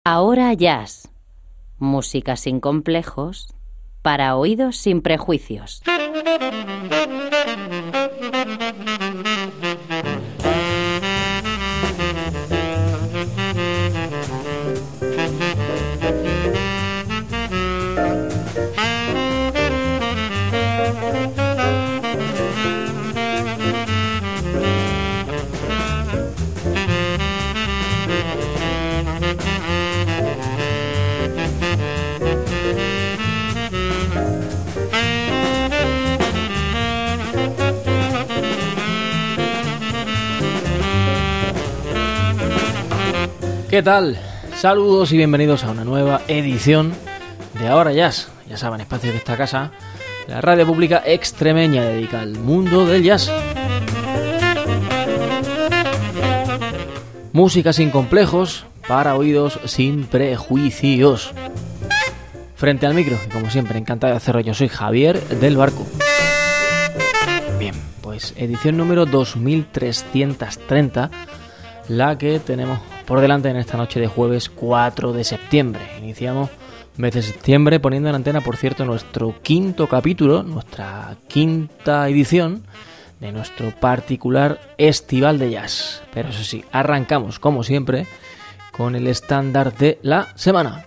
Ahora Jazz, música sin complejos, para oídos sin prejuicios. ¿Qué tal? Saludos y bienvenidos a una nueva edición de Ahora Jazz. Ya saben, espacio de esta casa, la radio pública extremeña dedicada al mundo del jazz. Música sin complejos, para oídos sin prejuicios. Frente al micro, y como siempre, encantado de hacerlo, yo soy Javier del Barco. Bien, pues edición número 2330, la que tenemos por delante en esta noche de jueves 4 de septiembre. Iniciamos mes de septiembre poniendo en antena, por cierto, nuestro quinto capítulo, nuestra quinta edición de nuestro particular Estival de Jazz. Pero eso sí, arrancamos, como siempre, con el estándar de la semana.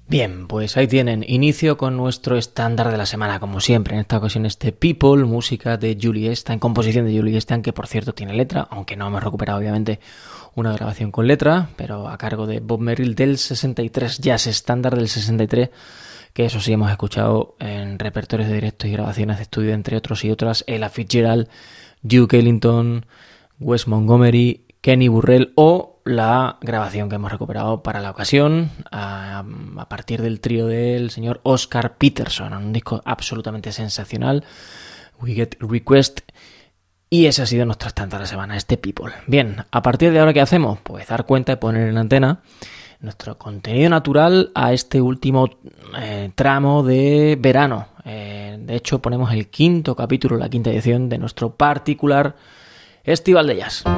Bien, pues ahí tienen, inicio con nuestro estándar de la semana, como siempre, en esta ocasión este People, música de Julie Estein, composición de Julie Estein, que por cierto tiene letra, aunque no hemos recuperado obviamente una grabación con letra, pero a cargo de Bob Merrill del 63, jazz estándar del 63, que eso sí hemos escuchado en repertorios de directos y grabaciones de estudio, entre otros y otras, Ella Fitzgerald, Duke Ellington, Wes Montgomery, Kenny Burrell o la grabación que hemos recuperado para la ocasión a partir del trío del señor Oscar Peterson, un disco absolutamente sensacional, We Get Request, y ese ha sido nuestro estándar de la semana, este People. Bien, a partir de ahora, ¿qué hacemos? Pues dar cuenta y poner en antena nuestro contenido natural a este último tramo de verano. De hecho, ponemos el quinto capítulo, la quinta edición de nuestro particular Festival de Jazz.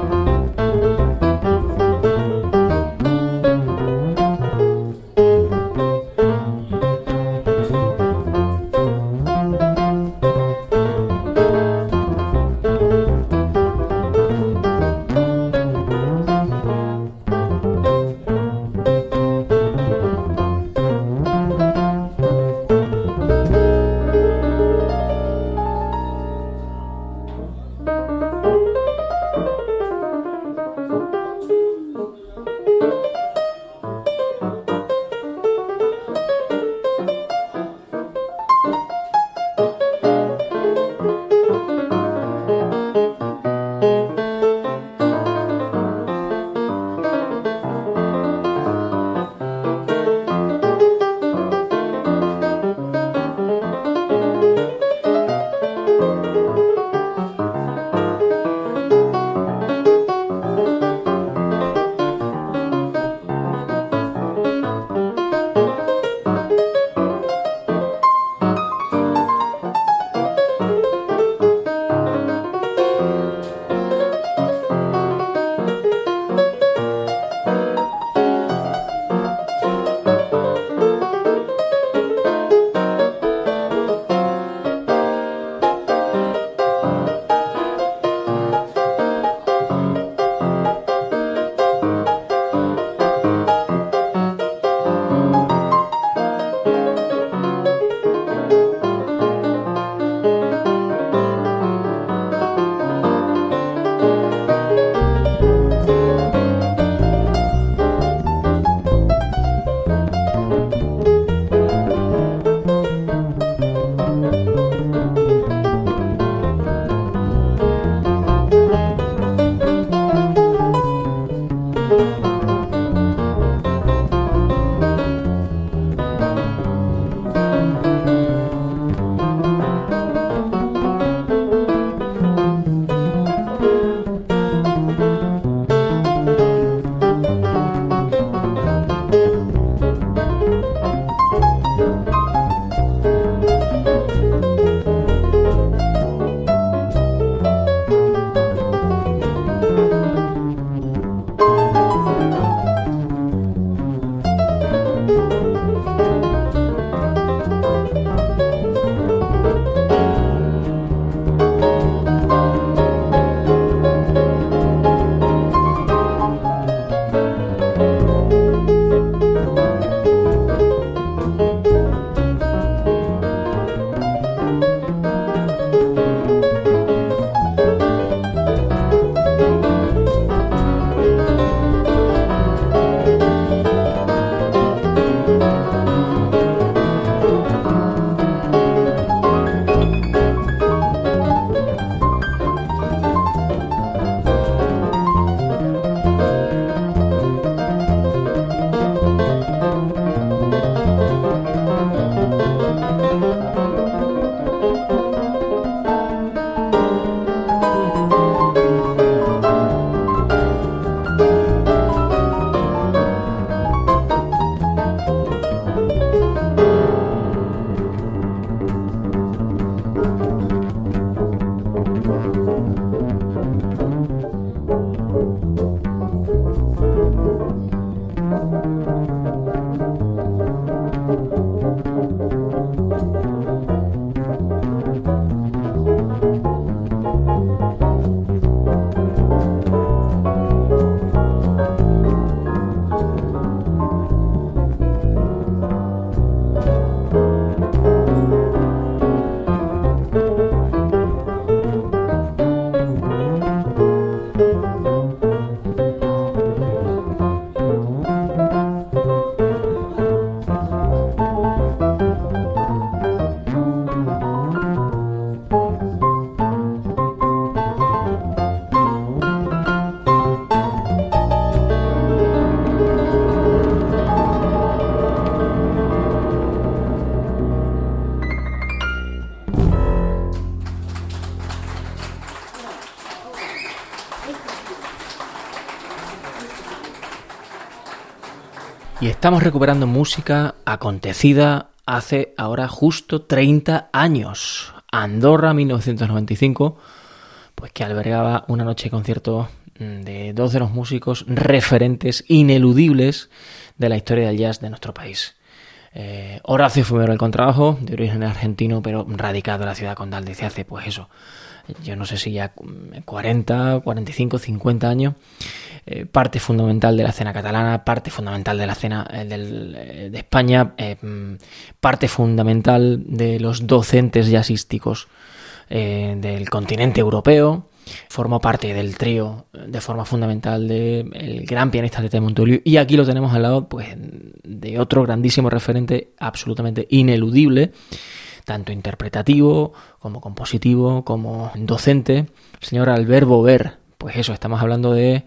estamos recuperando música acontecida hace ahora justo 30 años. Andorra 1995, pues que albergaba una noche de concierto de dos de los músicos referentes ineludibles de la historia del jazz de nuestro país. Horacio Fumero al contrabajo, de origen argentino, pero radicado en la ciudad condal desde hace, pues eso, yo no sé si ya 40, 45, 50 años. Parte fundamental de la escena catalana, parte fundamental de la escena de España, parte fundamental de los docentes jazzísticos del continente europeo. Formó parte del trío de forma fundamental del gran pianista Tete Montoliu, y aquí lo tenemos al lado, pues, de otro grandísimo referente absolutamente ineludible, tanto interpretativo como compositivo como docente, el señor Albert Bover. Pues eso, estamos hablando de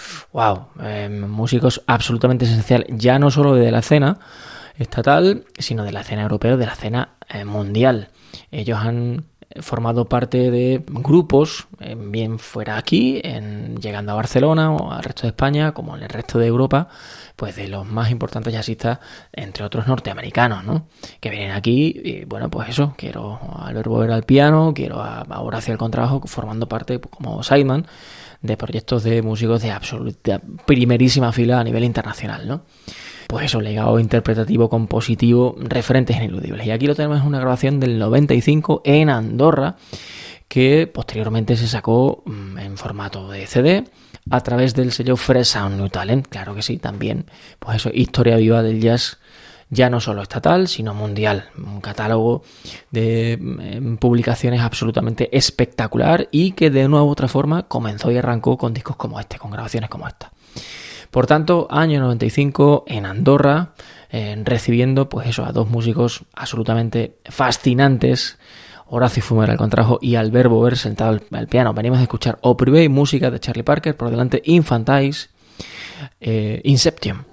músicos absolutamente esenciales, ya no solo de la escena estatal, sino de la escena europea, de la escena mundial. Ellos han formado parte de grupos, bien fuera aquí, llegando a Barcelona o al resto de España, como en el resto de Europa, pues de los más importantes jazzistas, entre otros norteamericanos, ¿no? Que vienen aquí y, bueno, pues eso, quiero a Albert Bover al piano, quiero a Horacio al contrabajo, formando parte, pues, como sideman, de proyectos de músicos de absoluta primerísima fila a nivel internacional, ¿no? Pues eso, legado interpretativo, compositivo, referentes ineludibles. Y aquí lo tenemos en una grabación del 95 en Andorra, que posteriormente se sacó en formato de CD a través del sello Fresh Sound New Talent. Claro que sí, también, pues eso, historia viva del jazz, ya no solo estatal, sino mundial. Un catálogo de publicaciones absolutamente espectacular, y que de una u otra forma comenzó y arrancó con discos como este, con grabaciones como esta. Por tanto, año 95 en Andorra, recibiendo, pues eso, a dos músicos absolutamente fascinantes, Horacio Fumero al contrabajo y Albert Bover sentado al piano. Venimos a escuchar Au Privé, música de Charlie Parker, por delante Infantiles, Inception.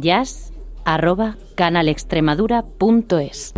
jazz@canalextremadura.es.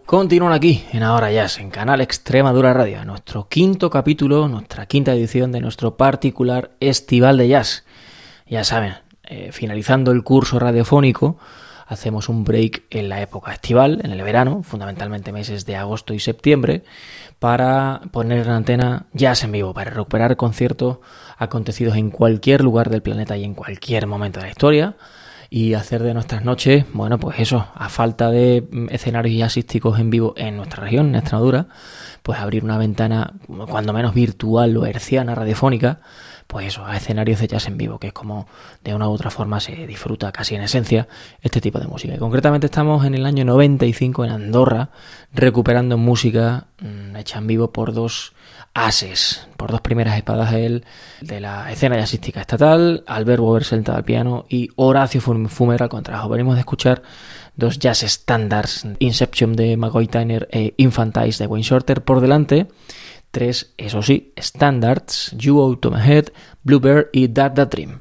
Continúan aquí en Ahora Jazz, en Canal Extremadura Radio, en nuestro quinto capítulo, nuestra quinta edición de nuestro particular Estival de Jazz. Ya saben, finalizando el curso radiofónico, hacemos un break en la época estival, en el verano, fundamentalmente meses de agosto y septiembre, para poner en antena jazz en vivo, para recuperar conciertos acontecidos en cualquier lugar del planeta y en cualquier momento de la historia, y hacer de nuestras noches, bueno, pues eso, a falta de escenarios jazzísticos en vivo en nuestra región, en Extremadura, pues abrir una ventana, cuando menos virtual o herciana, radiofónica, pues eso, a escenarios de jazz en vivo, que es como de una u otra forma se disfruta casi en esencia este tipo de música. Y concretamente estamos en el año 95 en Andorra, recuperando música hecha en vivo por dos ases, por dos primeras espadas de la escena jazzística estatal, Albert Boversel al piano y Horacio Fumer al contrabajo. Venimos de escuchar dos jazz standards, Inception de McCoy Tyner e Infantize de Wayne Shorter. Por delante, tres, eso sí, standards, You Out to My Head, Bluebird y That Dream.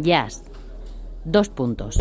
Jazz. 2 puntos.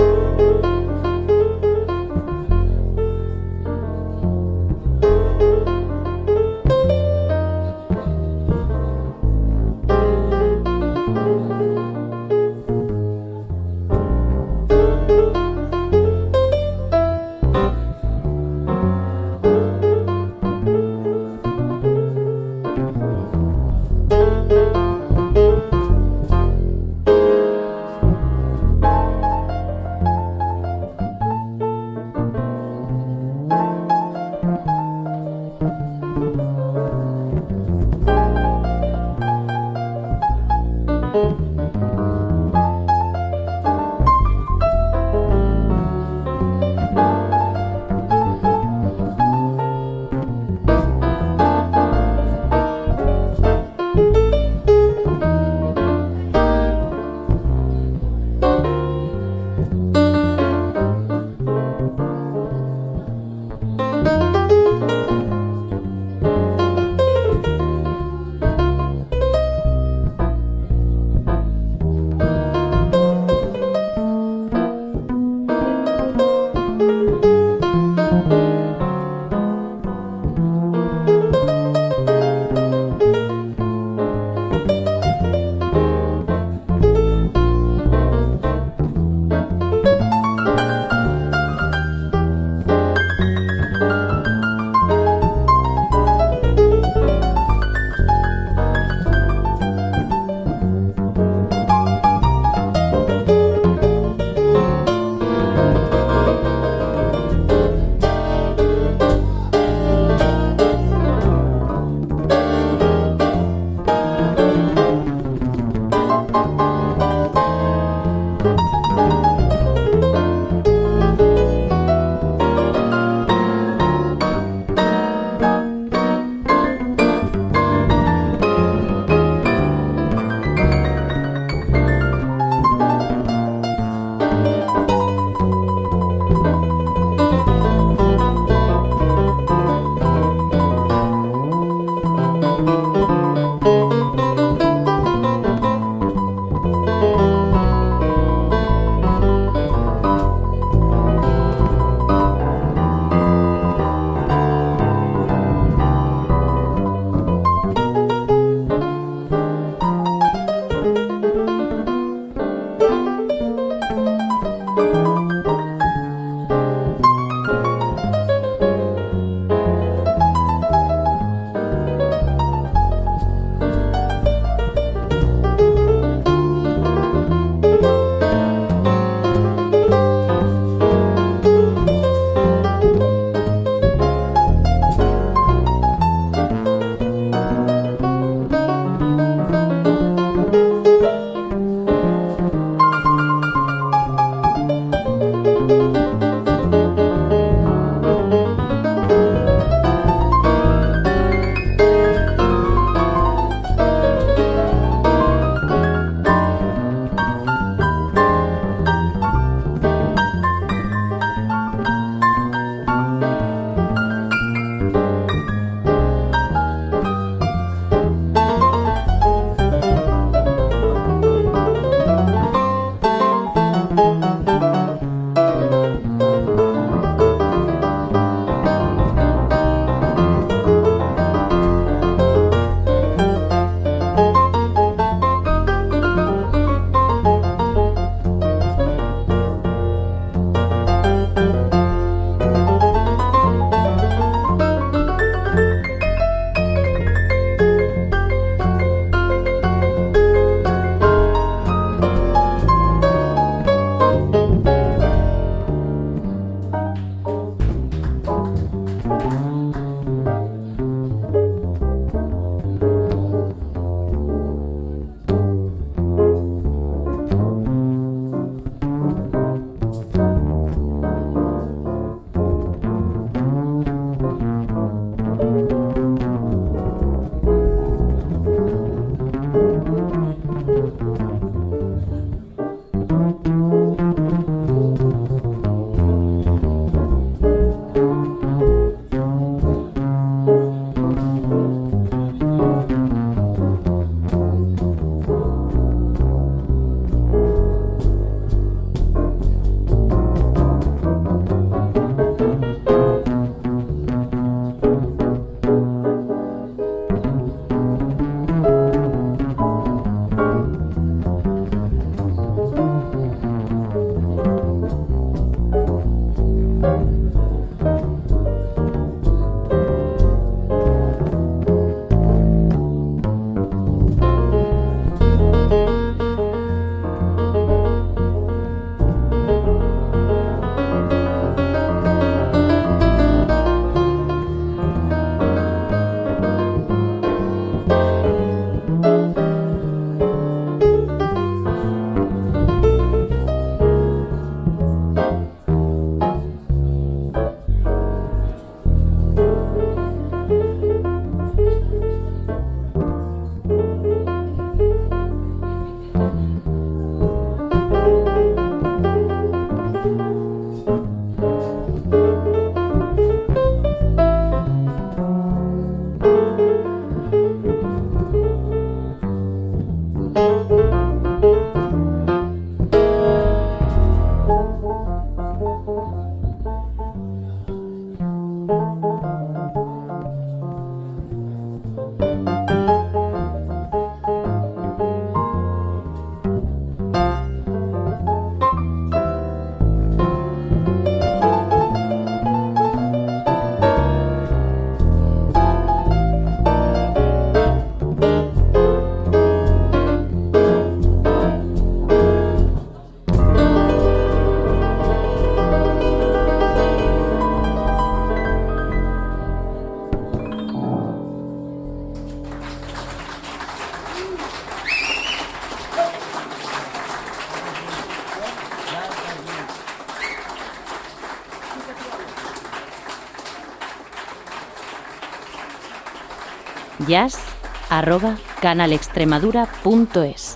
jazz@canalextremadura.es.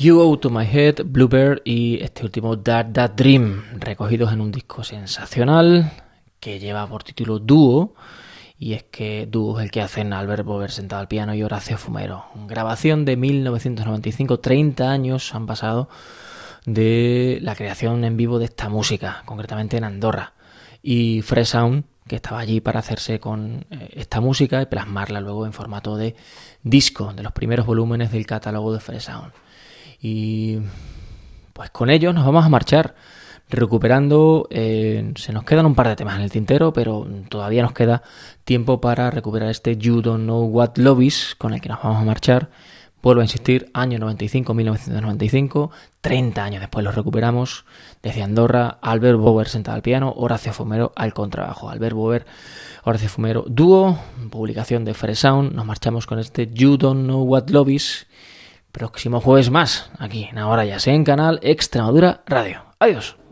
You Go To My Head, Bluebird y este último That Dream, recogidos en un disco sensacional que lleva por título Dúo, y es que Dúo es el que hacen Albert Bover sentado al piano y Horacio Fumero. Grabación de 1995, 30 años han pasado de la creación en vivo de esta música, concretamente en Andorra, y Fresh Sound, que estaba allí para hacerse con esta música y plasmarla luego en formato de disco, de los primeros volúmenes del catálogo de Fresh Sound. Y pues con ellos nos vamos a marchar, recuperando, se nos quedan un par de temas en el tintero, pero todavía nos queda tiempo para recuperar este You Don't Know What Love Is, con el que nos vamos a marchar. Vuelvo a insistir, año 95, 1995, 30 años después lo recuperamos. Desde Andorra, Albert Bover sentado al piano, Horacio Fumero al contrabajo. Albert Bover, Horacio Fumero, dúo, publicación de Fresh Sound. Nos marchamos con este You Don't Know What Love Is. Próximo jueves más, aquí en Ahora Ya Sé, en Canal Extremadura Radio. Adiós.